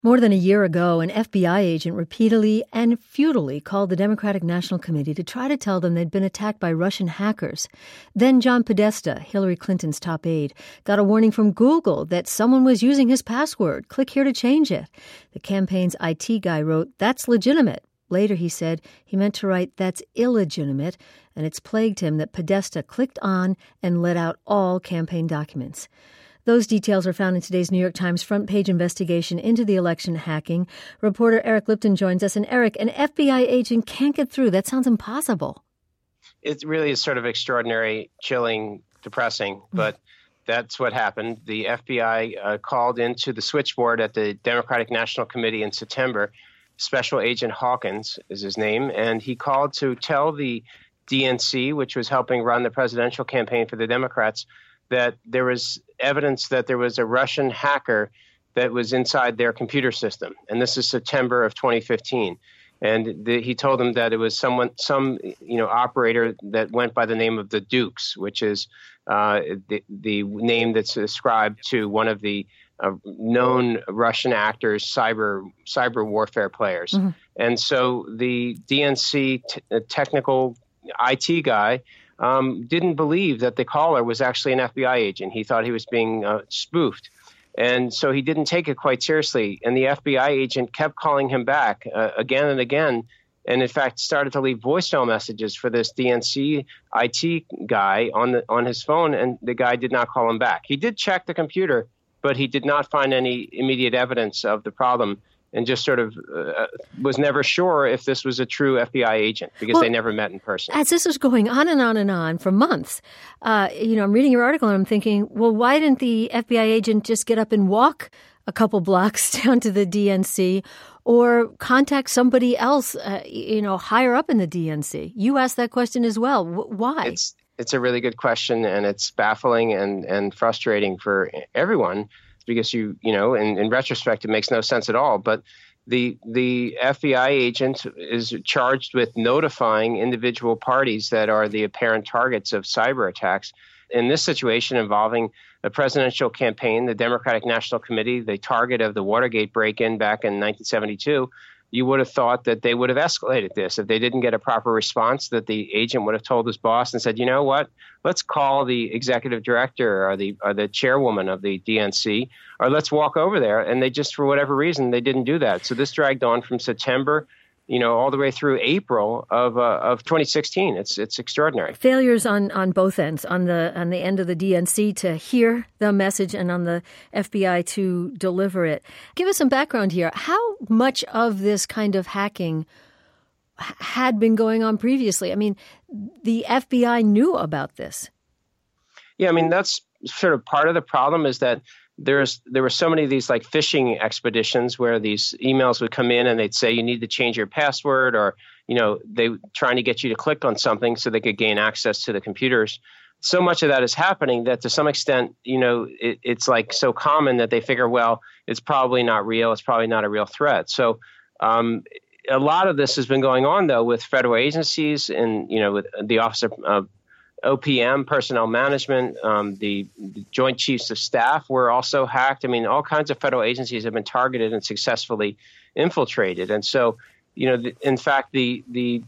More than a year ago, an FBI agent repeatedly and futilely called the Democratic National Committee to try to tell them they'd been attacked by Russian hackers. Then John Podesta, Hillary Clinton's top aide, got a warning from Google that someone was using his password. Click here to change it. The campaign's IT guy wrote, "That's legitimate." Later, he said he meant to write, "That's illegitimate," and it's plagued him that Podesta clicked on and let out all campaign documents. Those details are found in today's New York Times front-page investigation into the election hacking. Reporter Eric Lipton joins us. And Eric, an FBI agent can't get through. That sounds impossible. It really is sort of extraordinary, chilling, depressing, but that's what happened. The FBI called into the switchboard at the Democratic National Committee in September. Special Agent Hawkins is his name, and he called to tell the DNC, which was helping run the presidential campaign for the Democrats, that there was evidence that there was a Russian hacker that was inside their computer system. And this is September of 2015. And he told them that it was some operator that went by the name of the Dukes, which is the name that's ascribed to one of the known Russian actors, cyber warfare players. Mm-hmm. And so the DNC technical IT guy didn't believe that the caller was actually an FBI agent. He thought he was being spoofed. And so he didn't take it quite seriously. And the FBI agent kept calling him back again and again. And in fact, started to leave voicemail messages for this DNC IT guy on his phone. And the guy did not call him back. He did check the computer, but he did not find any immediate evidence of the problem. And just sort of was never sure if this was a true FBI agent because they never met in person. As this was going on and on and on for months, I'm reading your article and I'm thinking, well, why didn't the FBI agent just get up and walk a couple blocks down to the DNC or contact somebody else, higher up in the DNC? You asked that question as well. Why? It's a really good question, and it's baffling and frustrating for everyone. Because in retrospect, it makes no sense at all. But the FBI agent is charged with notifying individual parties that are the apparent targets of cyber attacks. In this situation involving the presidential campaign, the Democratic National Committee, the target of the Watergate break-in back in 1972, you would have thought that they would have escalated this. If they didn't get a proper response, that the agent would have told his boss and said, you know what, let's call the executive director or the chairwoman of the DNC, or let's walk over there. And they just, for whatever reason, they didn't do that. So this dragged on from September, all the way through April of 2016. It's extraordinary. Failures on both ends, on the end of the DNC to hear the message and on the FBI to deliver it. Give us some background here. How much of this kind of hacking had been going on previously? I mean, the FBI knew about this. Yeah, I mean, that's sort of part of the problem is that there were so many of these like phishing expeditions where these emails would come in and they'd say you need to change your password, or they trying to get you to click on something so they could gain access to the computers. So much of that is happening that to some extent, it's like so common that they figure, well, it's probably not real. It's probably not a real threat. So a lot of this has been going on though with federal agencies and with the Office of OPM, Personnel Management, the Joint Chiefs of Staff were also hacked. I mean, all kinds of federal agencies have been targeted and successfully infiltrated. And so, in fact, the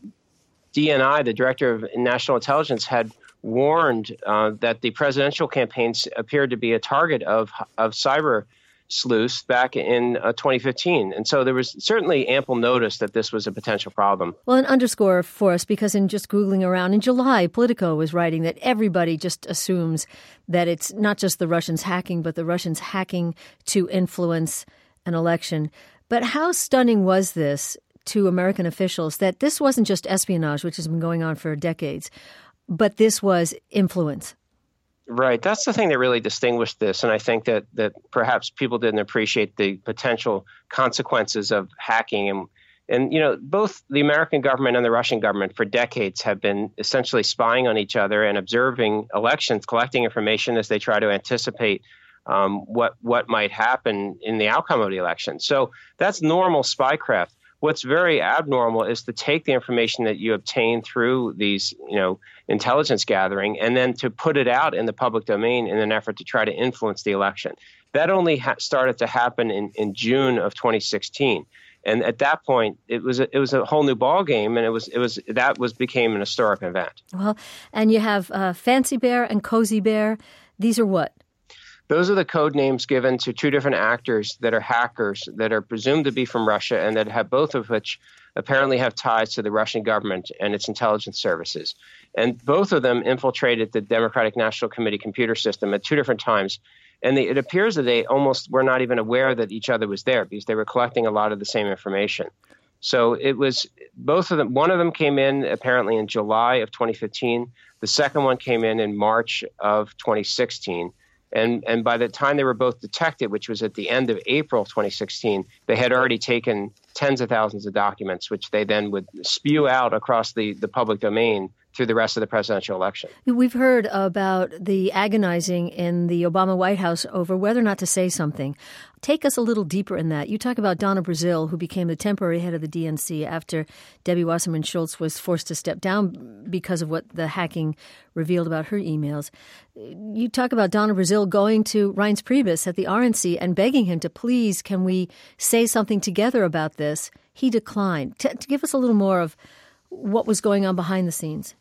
DNI, the Director of National Intelligence, had warned that the presidential campaigns appeared to be a target of cyber sleuths back in 2015. And so there was certainly ample notice that this was a potential problem. Well, an underscore for us, because in just Googling around in July, Politico was writing that everybody just assumes that it's not just the Russians hacking, but the Russians hacking to influence an election. But how stunning was this to American officials that this wasn't just espionage, which has been going on for decades, but this was influence? Right. That's the thing that really distinguished this. And I think that perhaps people didn't appreciate the potential consequences of hacking. And both the American government and the Russian government for decades have been essentially spying on each other and observing elections, collecting information as they try to anticipate what might happen in the outcome of the election. So that's normal spycraft. What's very abnormal is to take the information that you obtain through these, intelligence gathering and then to put it out in the public domain in an effort to try to influence the election. That only started to happen in June of 2016. And at that point, it was a whole new ball game, and became an historic event. Well, and you have Fancy Bear and Cozy Bear. These are what? Those are the code names given to two different actors that are hackers that are presumed to be from Russia, and that have both of which apparently have ties to the Russian government and its intelligence services. And both of them infiltrated the Democratic National Committee computer system at two different times. And it appears that they almost were not even aware that each other was there, because they were collecting a lot of the same information. So it was both of them. One of them came in apparently in July of 2015. The second one came in March of 2016. And by the time they were both detected, which was at the end of April 2016, they had already taken tens of thousands of documents, which they then would spew out across the public domain through the rest of the presidential election. We've heard about the agonizing in the Obama White House over whether or not to say something. Take us a little deeper in that. You talk about Donna Brazile, who became the temporary head of the DNC after Debbie Wasserman Schultz was forced to step down because of what the hacking revealed about her emails. You talk about Donna Brazile going to Reince Priebus at the RNC and begging him to, please, can we say something together about this? He declined. To give us a little more of what was going on behind the scenes.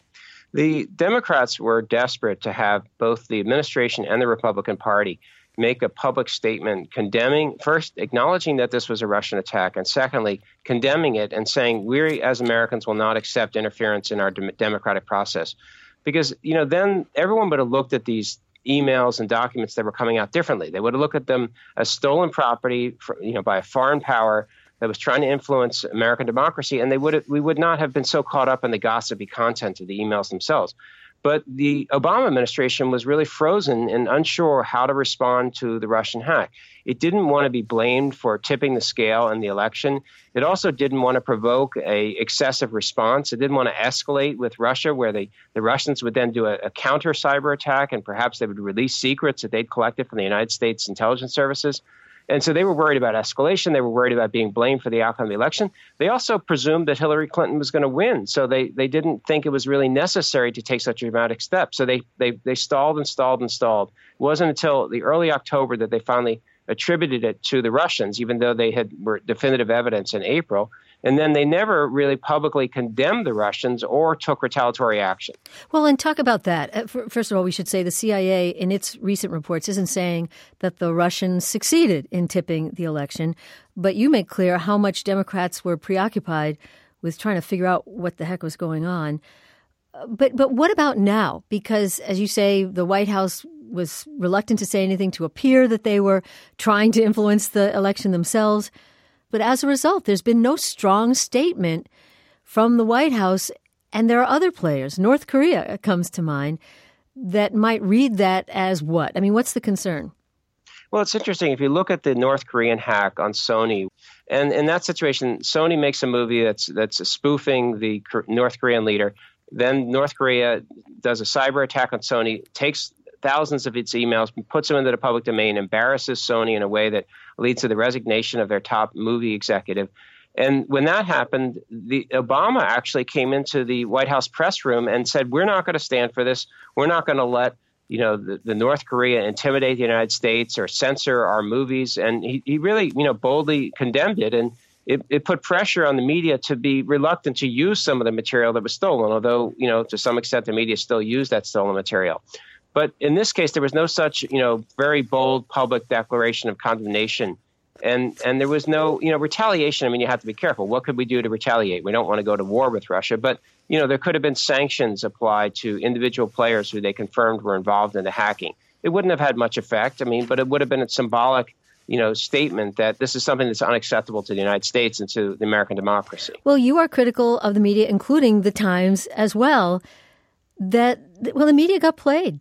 The Democrats were desperate to have both the administration and the Republican Party make a public statement condemning, first, acknowledging that this was a Russian attack, and secondly, condemning it and saying we as Americans will not accept interference in our democratic process. Because, then everyone would have looked at these emails and documents that were coming out differently. They would have looked at them as stolen property by a foreign power that was trying to influence American democracy, and we would not have been so caught up in the gossipy content of the emails themselves. But the Obama administration was really frozen and unsure how to respond to the Russian hack. It didn't want to be blamed for tipping the scale in the election. It also didn't want to provoke a excessive response. It didn't want to escalate with Russia, where the Russians would then do a counter cyber attack, and perhaps they would release secrets that they'd collected from the United States intelligence services. And so they were worried about escalation. They were worried about being blamed for the outcome of the election. They also presumed that Hillary Clinton was going to win. So they didn't think it was really necessary to take such a dramatic step. So they stalled and stalled and stalled. It wasn't until the early October that they finally attributed it to the Russians, even though they were definitive evidence in April. And then they never really publicly condemned the Russians or took retaliatory action. Well, and talk about that. First of all, we should say the CIA in its recent reports isn't saying that the Russians succeeded in tipping the election, but you make clear how much Democrats were preoccupied with trying to figure out what the heck was going on. But what about now? Because, as you say, the White House was reluctant to say anything to appear that they were trying to influence the election themselves. But as a result, there's been no strong statement from the White House, and there are other players. North Korea comes to mind that might read that as what? I mean, what's the concern? Well, it's interesting. If you look at the North Korean hack on Sony, and in that situation, Sony makes a movie that's spoofing the North Korean leader. Then North Korea does a cyber attack on Sony, takes thousands of its emails, puts them into the public domain, embarrasses Sony in a way that leads to the resignation of their top movie executive. And when that happened, Obama actually came into the White House press room and said, we're not going to stand for this. We're not going to let the North Korea intimidate the United States or censor our movies. And he really, boldly condemned it. And it put pressure on the media to be reluctant to use some of the material that was stolen, although, to some extent, the media still used that stolen material. But in this case, there was no such, very bold public declaration of condemnation. And there was no, retaliation. I mean, you have to be careful. What could we do to retaliate? We don't want to go to war with Russia. But, there could have been sanctions applied to individual players who they confirmed were involved in the hacking. It wouldn't have had much effect. I mean, but it would have been a symbolic, statement that this is something that's unacceptable to the United States and to the American democracy. Well, you are critical of the media, including the Times as well, the media got played.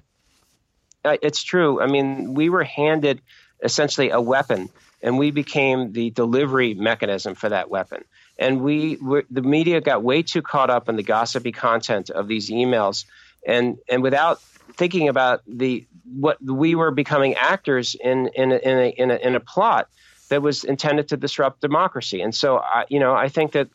It's true. I mean, we were handed essentially a weapon, and we became the delivery mechanism for that weapon. And the media got way too caught up in the gossipy content of these emails, and without thinking about what we were becoming actors in a plot that was intended to disrupt democracy. And so, I think that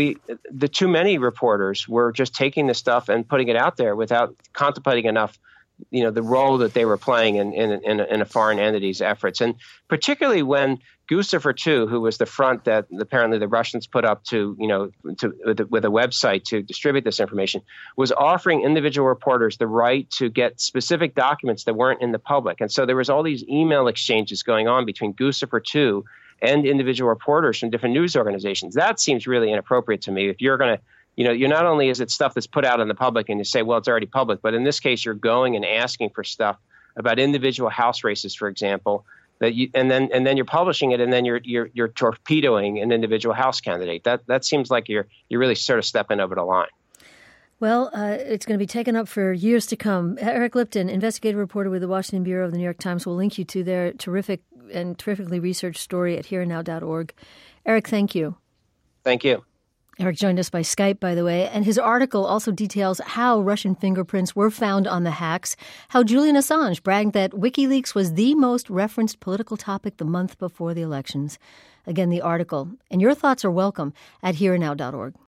the too many reporters were just taking this stuff and putting it out there without contemplating enough the role that they were playing in a foreign entity's efforts. And particularly when Guccifer II, who was the front that apparently the Russians put up with a website to distribute this information, was offering individual reporters the right to get specific documents that weren't in the public. And so there was all these email exchanges going on between Guccifer II and individual reporters from different news organizations. That seems really inappropriate to me. If you're going to, you're not only is it stuff that's put out in the public and you say, well, it's already public, but in this case, you're going and asking for stuff about individual House races, for example, and then you're publishing it, and then you're torpedoing an individual House candidate. That seems like you're really sort of stepping over the line. Well, it's going to be taken up for years to come. Eric Lipton, investigative reporter with the Washington Bureau of the New York Times, will link you to their terrifically researched story at hereandnow.org. Eric, thank you. Thank you. Eric joined us by Skype, by the way, and his article also details how Russian fingerprints were found on the hacks, how Julian Assange bragged that WikiLeaks was the most referenced political topic the month before the elections. Again, the article. And your thoughts are welcome at hereandnow.org.